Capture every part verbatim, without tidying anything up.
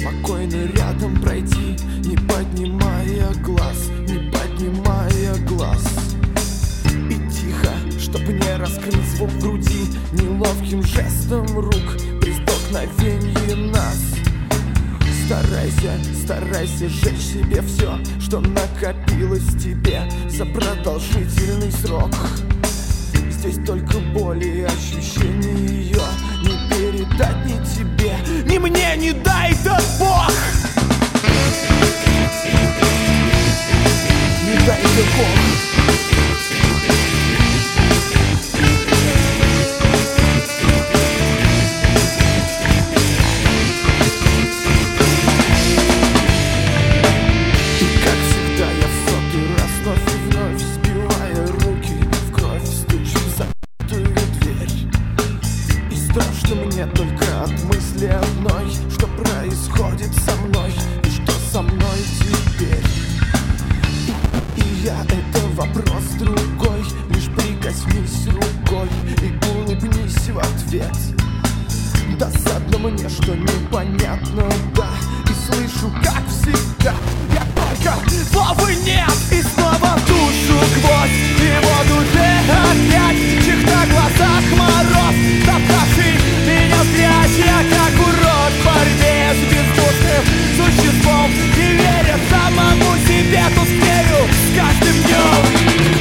спокойно рядом пройти, не поднимая глаз, не поднимая глаз. И тихо, чтоб не раскрыть звук в груди, неловким жестом рук при столкновении нас. Старайся, старайся сжечь себе все, что накопилось в тебе за продолжительный срок. Здесь только боль и ощущение ее не передать ни тебе, ни мне, не дай этот Бог. Не дай этот Бог. Мне только от мысли одной, что происходит со мной и что со мной теперь. И, и я — это вопрос другой, лишь прикоснись рукой и улыбнись в ответ. Досадно мне, что непонятно, да, и слышу, как всегда, я только слова нет. И снова в душу гвоздь, и воду опять чих на глазах мороз, забравший меня вспять. Я как урод в борьбе с бездушным существом, не веря самому себе, тускнею с каждым днем.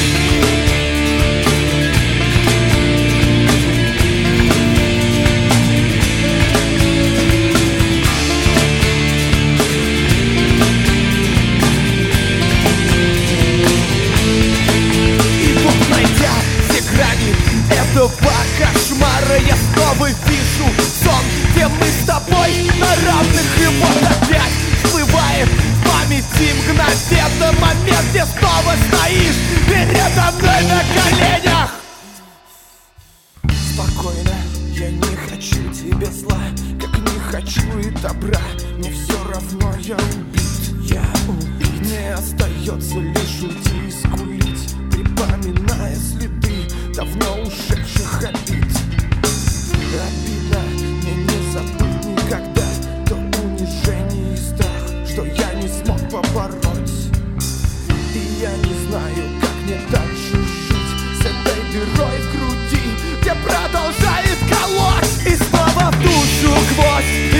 Этого кошмара я снова вижу сон, где мы с тобой на равных, и вот опять всплывает в памяти мгновенно момент, где снова стоишь передо мной на коленях. Спокойно, я не хочу тебе зла, как не хочу и добра, мне все равно, я убит, я убит. Мне остается лишь уйти и скулить, припоминая следы давно ушедших обид. Обидно, мне не забыть никогда то унижение и страх, что я не смог побороть. И я не знаю, как мне дальше жить с этой дырой в груди, где продолжает колоть. И снова в душу гвоздь,